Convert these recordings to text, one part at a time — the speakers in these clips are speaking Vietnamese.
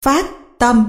Phát tâm.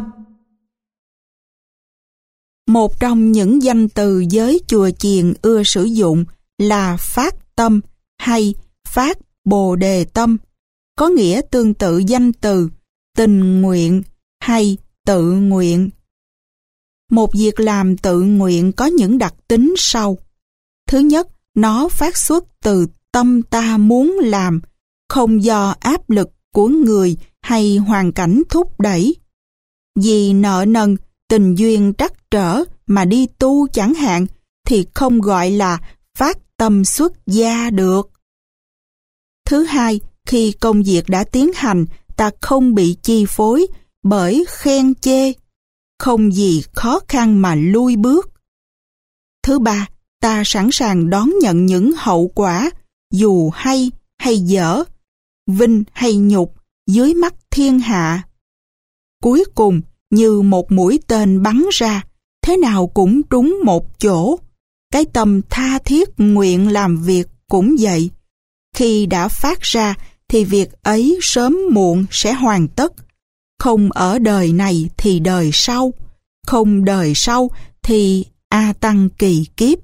Một trong những danh từ giới chùa chiền ưa sử dụng là phát tâm hay phát bồ đề tâm, có nghĩa tương tự danh từ tình nguyện hay tự nguyện. Một việc làm tự nguyện có những đặc tính sau. Thứ nhất, nó phát xuất từ tâm ta muốn làm, không do áp lực của người hay hoàn cảnh thúc đẩy. Vì nợ nần, tình duyên trắc trở mà đi tu chẳng hạn, thì không gọi là phát tâm xuất gia được. Thứ hai, khi công việc đã tiến hành, ta không bị chi phối bởi khen chê, không vì khó khăn mà lui bước. Thứ ba, ta sẵn sàng đón nhận những hậu quả, dù hay hay dở, vinh hay nhục, dưới mắt thiên hạ. Cuối cùng, như một mũi tên bắn ra, thế nào cũng trúng một chỗ. Cái tâm tha thiết nguyện làm việc cũng vậy. Khi đã phát ra, thì việc ấy sớm muộn sẽ hoàn tất. Không ở đời này thì đời sau, không đời sau thì a tăng kỳ kiếp.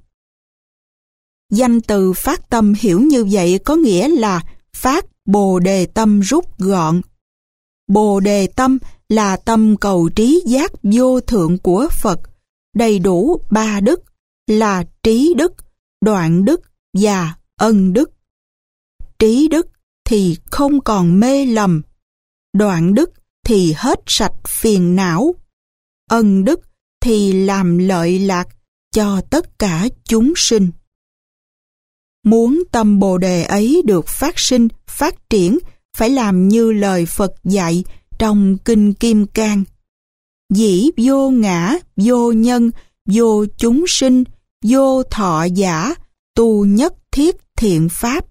Danh từ phát tâm hiểu như vậy có nghĩa là phát bồ đề tâm rút gọn. Bồ đề tâm là tâm cầu trí giác vô thượng của Phật, đầy đủ ba đức là trí đức, đoạn đức và ân đức. Trí đức thì không còn mê lầm, đoạn đức thì hết sạch phiền não, ân đức thì làm lợi lạc cho tất cả chúng sinh. Muốn tâm bồ đề ấy được phát sinh, phát triển, phải làm như lời Phật dạy trong Kinh Kim Cang. Dĩ vô ngã, vô nhân, vô chúng sinh, vô thọ giả, tu nhất thiết thiện pháp.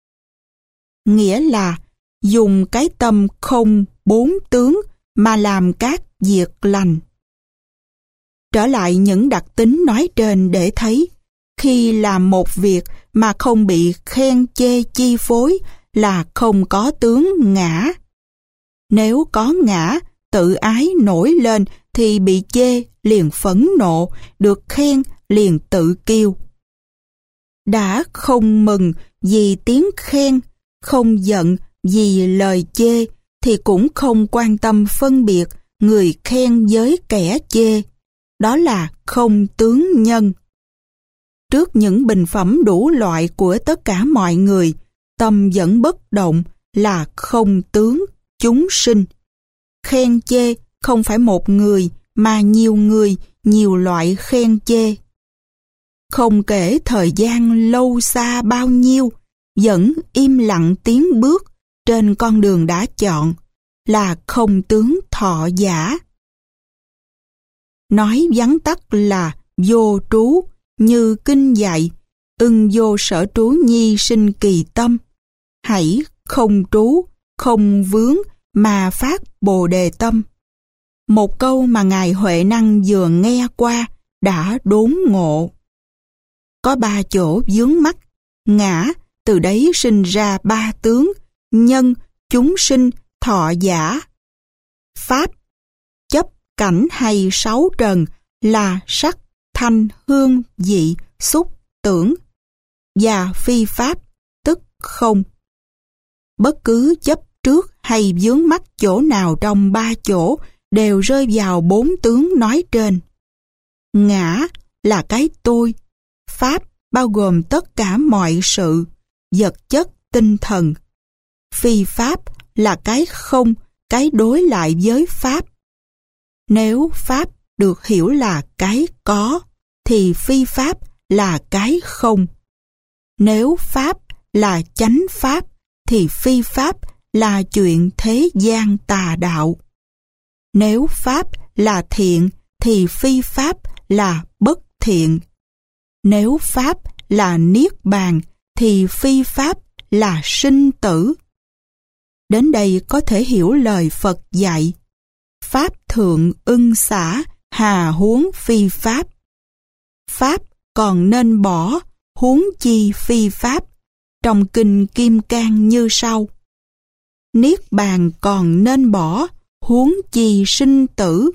Nghĩa là dùng cái tâm không bốn tướng mà làm các việc lành. Trở lại những đặc tính nói trên để thấy, khi làm một việc mà không bị khen chê chi phối là không có tướng ngã. Nếu có ngã, tự ái nổi lên thì bị chê liền phẫn nộ, được khen liền tự kiêu. Đã không mừng vì tiếng khen, không giận vì lời chê, thì cũng không quan tâm phân biệt người khen với kẻ chê. Đó là không tướng nhân. Trước những bình phẩm đủ loại của tất cả mọi người, tâm vẫn bất động là không tướng chúng sinh. Khen chê không phải một người mà nhiều người, nhiều loại khen chê. Không kể thời gian lâu xa bao nhiêu, vẫn im lặng tiến bước trên con đường đã chọn, là không tướng thọ giả. Nói vắn tắt là vô trú, như kinh dạy, ưng vô sở trú nhi sinh kỳ tâm. Hãy không trú, không vướng mà phát bồ đề tâm. Một câu mà Ngài Huệ Năng vừa nghe qua đã đốn ngộ. Có ba chỗ vướng mắc, ngã, từ đấy sinh ra ba tướng, nhân, chúng sinh, thọ giả. Pháp, chấp cảnh hay sáu trần là sắc, thanh, hương, vị, xúc, tưởng. Và phi pháp, tức không. Bất cứ chấp trước hay vướng mắc chỗ nào trong ba chỗ đều rơi vào bốn tướng nói trên. Ngã là cái tôi. Pháp bao gồm tất cả mọi sự, vật chất, tinh thần. Phi pháp là cái không, cái đối lại với pháp. Nếu pháp được hiểu là cái có, thì phi pháp là cái không. Nếu pháp là chánh pháp, thì phi pháp là chuyện thế gian tà đạo. Nếu pháp là thiện, thì phi pháp là bất thiện. Nếu pháp là niết bàn, thì phi pháp là sinh tử. Đến đây có thể hiểu lời Phật dạy: pháp thượng ưng xả, hà huống phi pháp. Pháp còn nên bỏ, huống chi phi pháp. Trong Kinh Kim Cang như sau: niết bàn còn nên bỏ, huống chi sinh tử.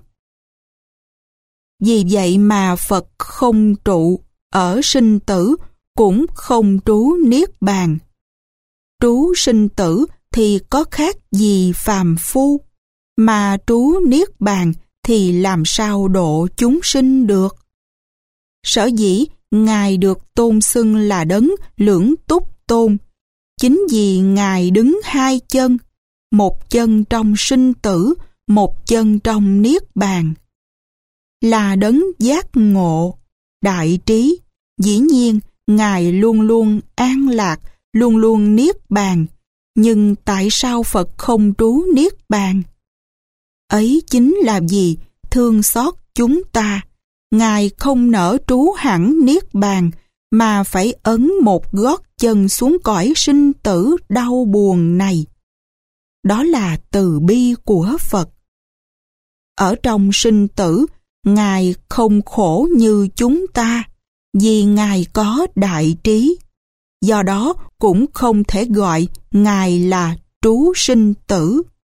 Vì vậy mà Phật không trụ ở sinh tử, cũng không trú niết bàn. Trú sinh tử thì có khác gì phàm phu, mà trú niết bàn thì làm sao độ chúng sinh được. Sở dĩ Ngài được tôn xưng là đấng lưỡng túc tôn, chính vì Ngài đứng hai chân, một chân trong sinh tử, một chân trong niết bàn. Là đấng giác ngộ, đại trí, dĩ nhiên Ngài luôn luôn an lạc, luôn luôn niết bàn. Nhưng tại sao Phật không trú niết bàn? Ấy chính là vì thương xót chúng ta. Ngài không nỡ trú hẳn niết bàn, mà phải ấn một gót chân xuống cõi sinh tử đau buồn này. Đó là từ bi của Phật. Ở trong sinh tử, Ngài không khổ như chúng ta, vì Ngài có đại trí. Do đó cũng không thể gọi Ngài là trú sinh tử.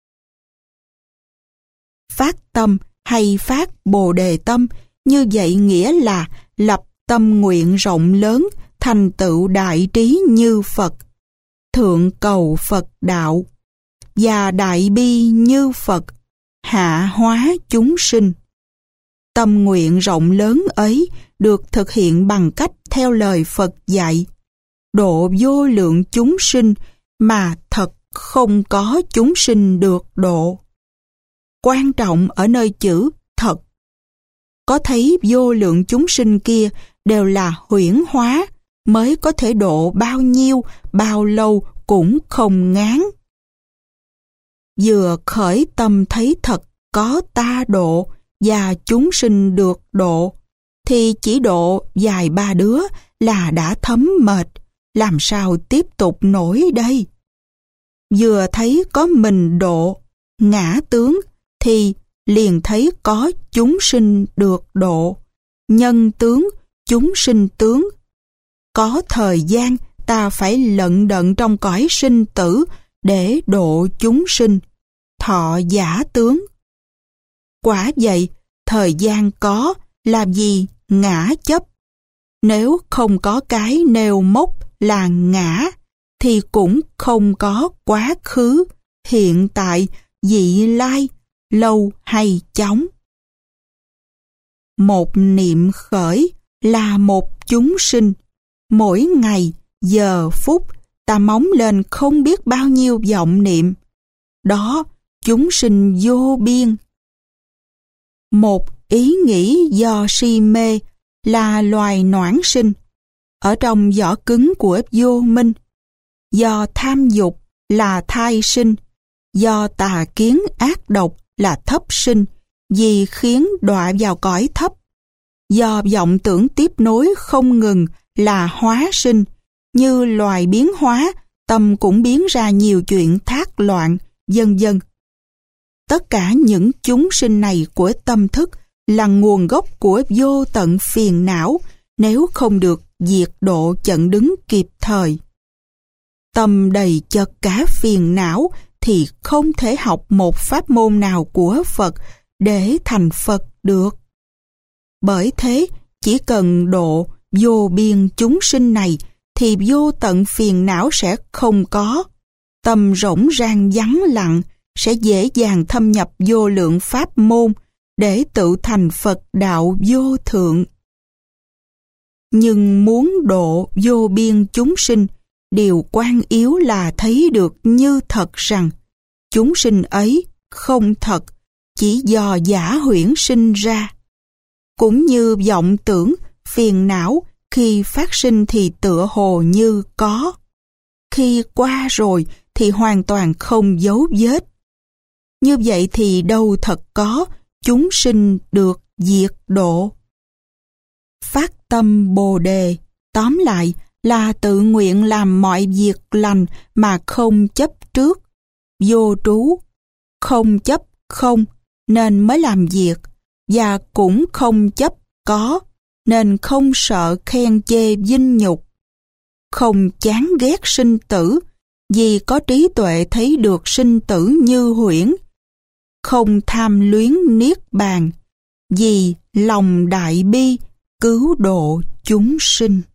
Phát tâm hay phát Bồ Đề tâm, như vậy nghĩa là lập tâm nguyện rộng lớn, thành tựu đại trí như Phật, thượng cầu Phật đạo, và đại bi như Phật, hạ hóa chúng sinh. Tâm nguyện rộng lớn ấy được thực hiện bằng cách theo lời Phật dạy, độ vô lượng chúng sinh mà thật không có chúng sinh được độ. Quan trọng ở nơi chữ thật. Có thấy vô lượng chúng sinh kia đều là huyễn hóa, mới có thể độ bao nhiêu, bao lâu cũng không ngán. Vừa khởi tâm thấy thật có ta độ và chúng sinh được độ, thì chỉ độ vài ba đứa là đã thấm mệt, làm sao tiếp tục nổi đây? Vừa thấy có mình độ, ngã tướng, thì liền thấy có chúng sinh được độ, nhân tướng, chúng sinh tướng. Có thời gian ta phải lận đận trong cõi sinh tử để độ chúng sinh, thọ giả tướng. Quả vậy, thời gian có, làm gì ngã chấp. Nếu không có cái nêu mốc là ngã, thì cũng không có quá khứ, hiện tại, vị lai, lâu hay chóng. Một niệm khởi là một chúng sinh. Mỗi ngày, giờ, phút, ta móng lên không biết bao nhiêu vọng niệm. Đó, chúng sinh vô biên. Một ý nghĩ do si mê là loài noãn sinh, ở trong vỏ cứng của vô minh. Do tham dục là thai sinh, do tà kiến ác độc là thấp sinh, vì khiến đọa vào cõi thấp. Do vọng tưởng tiếp nối không ngừng là hóa sinh, như loài biến hóa, tâm cũng biến ra nhiều chuyện thác loạn, vân vân. Tất cả những chúng sinh này của tâm thức là nguồn gốc của vô tận phiền não, nếu không được diệt độ chặn đứng kịp thời. Tâm đầy chật cả phiền não thì không thể học một pháp môn nào của Phật để thành Phật được. Bởi thế, chỉ cần độ vô biên chúng sinh này thì vô tận phiền não sẽ không có. Tâm rỗng rang vắng lặng sẽ dễ dàng thâm nhập vô lượng pháp môn để tự thành Phật đạo vô thượng. Nhưng muốn độ vô biên chúng sinh, điều quan yếu là thấy được như thật rằng chúng sinh ấy không thật, chỉ do giả huyễn sinh ra. Cũng như vọng tưởng, phiền não khi phát sinh thì tựa hồ như có, khi qua rồi thì hoàn toàn không dấu vết. Như vậy thì đâu thật có chúng sinh được diệt độ. Phát tâm Bồ Đề, tóm lại là tự nguyện làm mọi việc lành mà không chấp trước, vô trú, không chấp không nên mới làm việc, và cũng không chấp có nên không sợ khen chê vinh nhục. Không chán ghét sinh tử, vì có trí tuệ thấy được sinh tử như huyễn. không tham luyến niết bàn, vì lòng đại bi cứu độ chúng sinh.